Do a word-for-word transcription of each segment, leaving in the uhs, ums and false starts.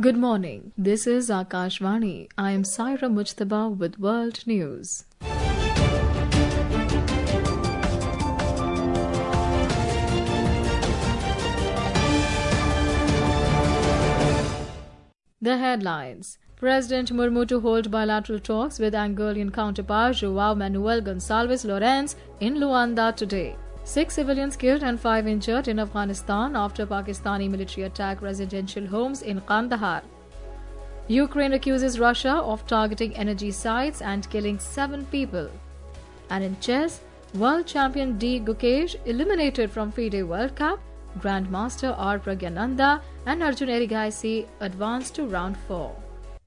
Good morning. This is Akashvani. I am Saira Mujtaba with World News. The headlines. President Murmu to hold bilateral talks with Angolan counterpart João Manuel Gonçalves Llorens in Luanda today. Six civilians killed and five injured in Afghanistan after Pakistani military attack residential homes in Kandahar. Ukraine accuses Russia of targeting energy sites and killing seven people. And in chess, world champion D. Gukesh eliminated from FIDE World Cup. Grandmaster R. Pragyananda and Arjun Erigaisi advanced to round four.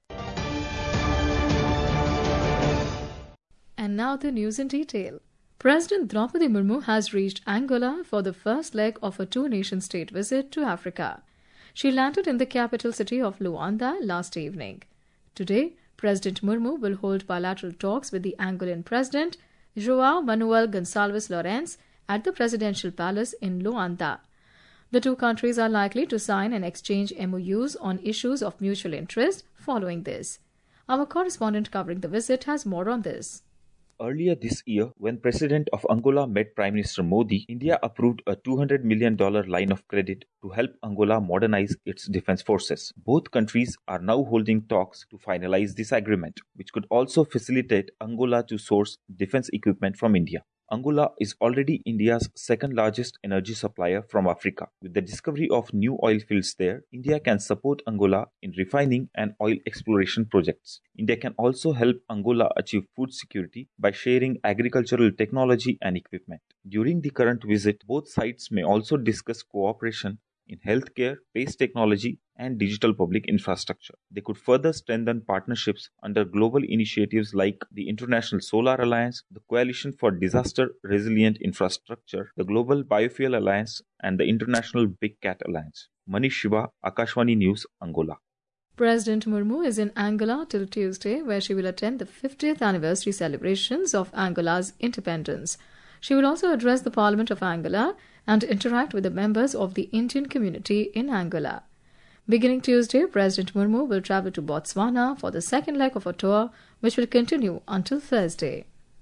And now the news in detail. President Draupadi Murmu has reached Angola for the first leg of a two-nation state visit to Africa. She landed in the capital city of Luanda last evening. Today, President Murmu will hold bilateral talks with the Angolan President, João Manuel Gonçalves Llorens, at the Presidential Palace in Luanda. The two countries are likely to sign and exchange M O Us on issues of mutual interest following this. Our correspondent covering the visit has more on this. Earlier this year, when President of Angola met Prime Minister Modi, India approved a two hundred million dollars line of credit to help Angola modernize its defense forces. Both countries are now holding talks to finalize this agreement, which could also facilitate Angola to source defense equipment from India. Angola is already India's second largest energy supplier from Africa. With the discovery of new oil fields there, India can support Angola in refining and oil exploration projects. India can also help Angola achieve food security by sharing agricultural technology and equipment. During the current visit, both sides may also discuss cooperation in healthcare, space technology, and digital public infrastructure. They could further strengthen partnerships under global initiatives like the International Solar Alliance, the Coalition for Disaster Resilient Infrastructure, the Global Biofuel Alliance, and the International Big Cat Alliance. Manish Shiva, Akashvani News, Angola. President Murmu is in Angola till Tuesday, where she will attend the fiftieth anniversary celebrations of Angola's independence. She will also address the Parliament of Angola and interact with the members of the Indian community in Angola. Beginning Tuesday, President Murmu will travel to Botswana for the second leg of a tour, which will continue until Thursday.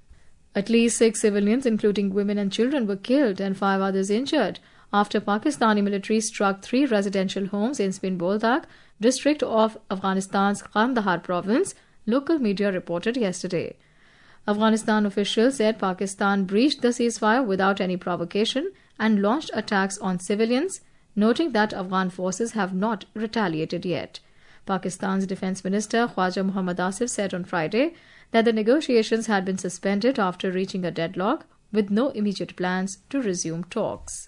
At least six civilians, including women and children, were killed and five others injured after Pakistani military struck three residential homes in Spin Boldak, district of Afghanistan's Kandahar province, local media reported yesterday. Afghanistan officials said Pakistan breached the ceasefire without any provocation and launched attacks on civilians, noting that Afghan forces have not retaliated yet. Pakistan's Defence Minister Khwaja Muhammad Asif said on Friday that the negotiations had been suspended after reaching a deadlock with no immediate plans to resume talks.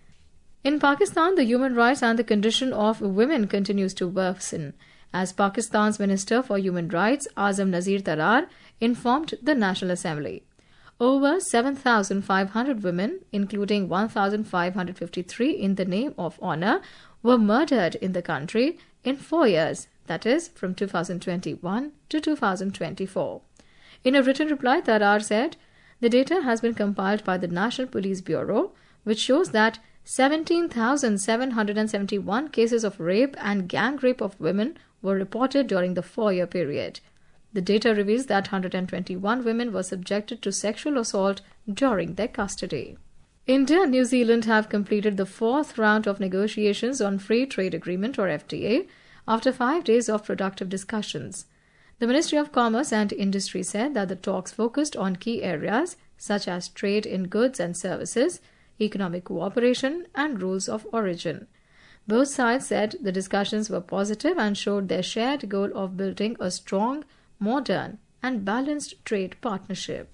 In Pakistan, the human rights and the condition of women continues to worsen, as Pakistan's Minister for Human Rights, Azam Nazir Tarar, informed the National Assembly. Over seven thousand five hundred women, including one thousand five hundred fifty-three in the name of honor, were murdered in the country in four years, that is, from two thousand twenty-one to two thousand twenty-four. In a written reply, Tarar said, the data has been compiled by the National Police Bureau, which shows that seventeen thousand seven hundred seventy-one cases of rape and gang rape of women were reported during the four-year period. The data reveals that one hundred twenty-one women were subjected to sexual assault during their custody. India and New Zealand have completed the fourth round of negotiations on Free Trade Agreement or F T A after five days of productive discussions. The Ministry of Commerce and Industry said that the talks focused on key areas such as trade in goods and services, economic cooperation, and rules of origin. Both sides said the discussions were positive and showed their shared goal of building a strong, modern, and balanced trade partnership.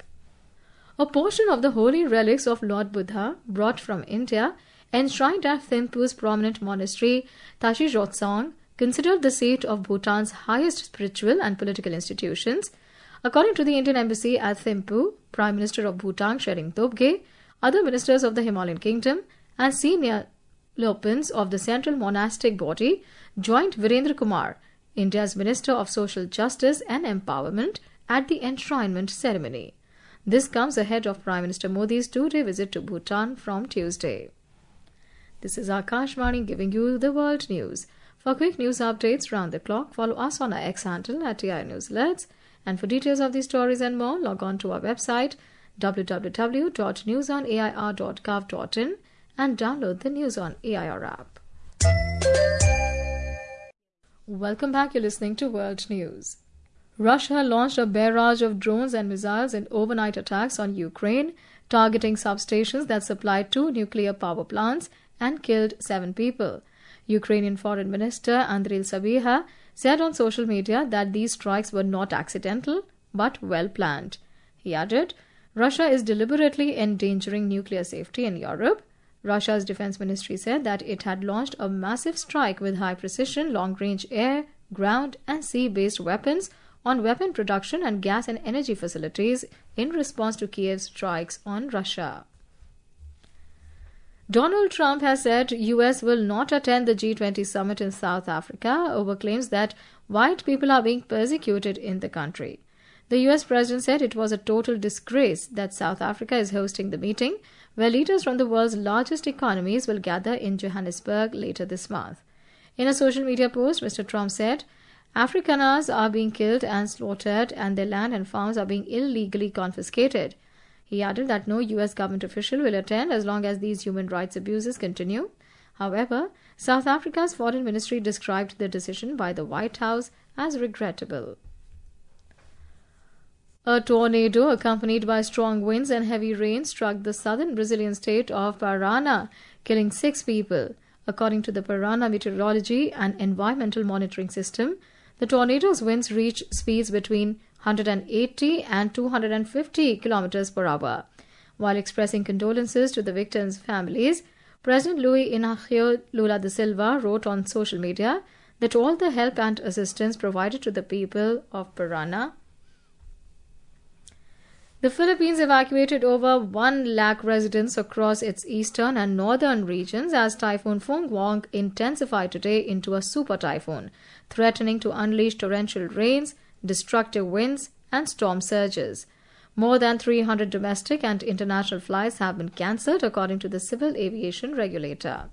A portion of the holy relics of Lord Buddha brought from India, enshrined at Thimphu's prominent monastery Tashi Jotsong, considered the seat of Bhutan's highest spiritual and political institutions. According to the Indian Embassy at Thimphu, Prime Minister of Bhutan Tshering Tobgay, other ministers of the Himalayan Kingdom, and senior Lopins of the Central Monastic Body joined Virendra Kumar, India's Minister of Social Justice and Empowerment, at the enshrinement ceremony. This comes ahead of Prime Minister Modi's two-day visit to Bhutan from Tuesday. This is Akashvani giving you the world news. For quick news updates round the clock, follow us on our X handle at T I News Alerts. And for details of these stories and more, log on to our website w w w dot news on a i r dot gov dot in and download the News on A I R app. Welcome back. You're listening to World News. Russia launched a barrage of drones and missiles in overnight attacks on Ukraine, targeting substations that supply two nuclear power plants and killed seven people. Ukrainian Foreign Minister Andriy Sybiha said on social media that these strikes were not accidental but well planned. He added, Russia is deliberately endangering nuclear safety in Europe. Russia's defense ministry said that it had launched a massive strike with high-precision, long-range air, ground and sea-based weapons on weapon production and gas and energy facilities in response to Kiev's strikes on Russia. Donald Trump has said U S will not attend the G twenty summit in South Africa over claims that white people are being persecuted in the country. The U S president said it was a total disgrace that South Africa is hosting the meeting, where leaders from the world's largest economies will gather in Johannesburg later this month. In a social media post, Mister Trump said, Afrikaners are being killed and slaughtered and their land and farms are being illegally confiscated. He added that no U S government official will attend as long as these human rights abuses continue. However, South Africa's foreign ministry described the decision by the White House as regrettable. A tornado accompanied by strong winds and heavy rain struck the southern Brazilian state of Paraná, killing six people. According to the Paraná Meteorology and Environmental Monitoring System, the tornado's winds reached speeds between one hundred eighty and two hundred fifty kilometers per hour. While expressing condolences to the victims' families, President Luiz Inácio Lula da Silva wrote on social media that all the help and assistance provided to the people of Paraná. The Philippines evacuated over one lakh residents across its eastern and northern regions as Typhoon Fungwong intensified today into a super typhoon, threatening to unleash torrential rains, destructive winds and storm surges. More than three hundred domestic and international flights have been cancelled, according to the civil aviation regulator.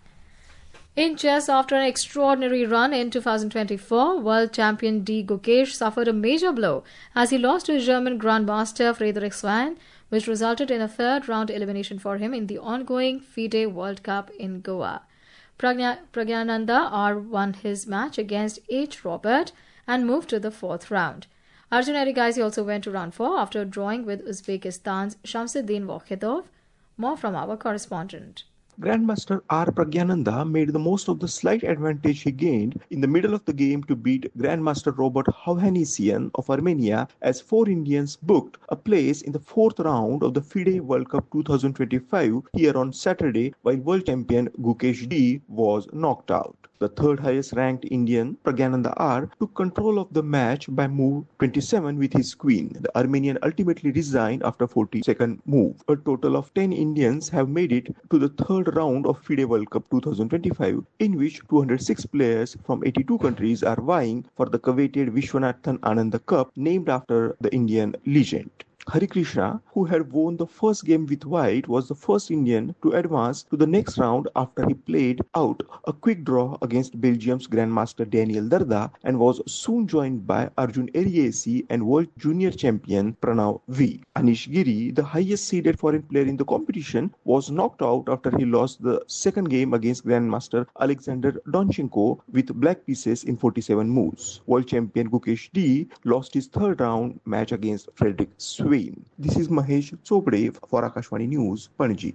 In chess, after an extraordinary run in two thousand twenty-four, world champion D. Gukesh suffered a major blow as he lost to German Grandmaster Friedrich Swan, which resulted in a third-round elimination for him in the ongoing FIDE World Cup in Goa. Pragya, Pragyananda R won his match against H. Robert and moved to the fourth round. Arjun Erigaisi also went to round four after drawing with Uzbekistan's Shamsuddin Vokhedov. More from our correspondent. Grandmaster R. Pragyananda made the most of the slight advantage he gained in the middle of the game to beat Grandmaster Robert Hovhannisyan of Armenia, as four Indians booked a place in the fourth round of the FIDE World Cup twenty twenty-five here on Saturday, while world champion Gukesh D was knocked out. The third highest ranked Indian, Pragyananda R, took control of the match by move twenty-seven with his queen. The Armenian ultimately resigned after forty-second move. A total of ten Indians have made it to the third round of FIDE World Cup twenty twenty-five, in which two hundred six players from eighty-two countries are vying for the coveted Vishwanathan Ananda Cup, named after the Indian legend. Hari Krishna, who had won the first game with white, was the first Indian to advance to the next round after he played out a quick draw against Belgium's Grandmaster Daniel Darda and was soon joined by Arjun Erigaisi and world junior champion Pranav V. Anish Giri, the highest seeded foreign player in the competition, was knocked out after he lost the second game against Grandmaster Alexander Donchenko with black pieces in forty-seven moves. World champion Gukesh D lost his third round match against Frederick Swain. This is Mahesh Chopde for Akashvani News, Panaji.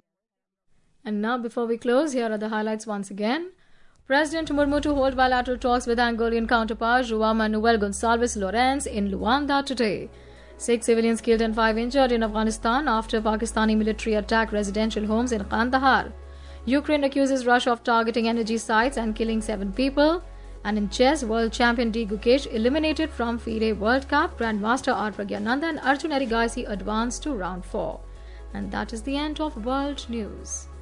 And now, before we close, here are the highlights once again. President Murmu to hold bilateral talks with Angolan counterpart João Manuel Gonçalves Lourenço in Luanda today. Six civilians killed and five injured in Afghanistan after Pakistani military attacked residential homes in Kandahar. Ukraine accuses Russia of targeting energy sites and killing seven people. And in chess, world champion D. Gukesh eliminated from FIDE World Cup. Grandmaster R. Pragyananda and Arjun Erigaisi advanced to round four. And that is the end of World News.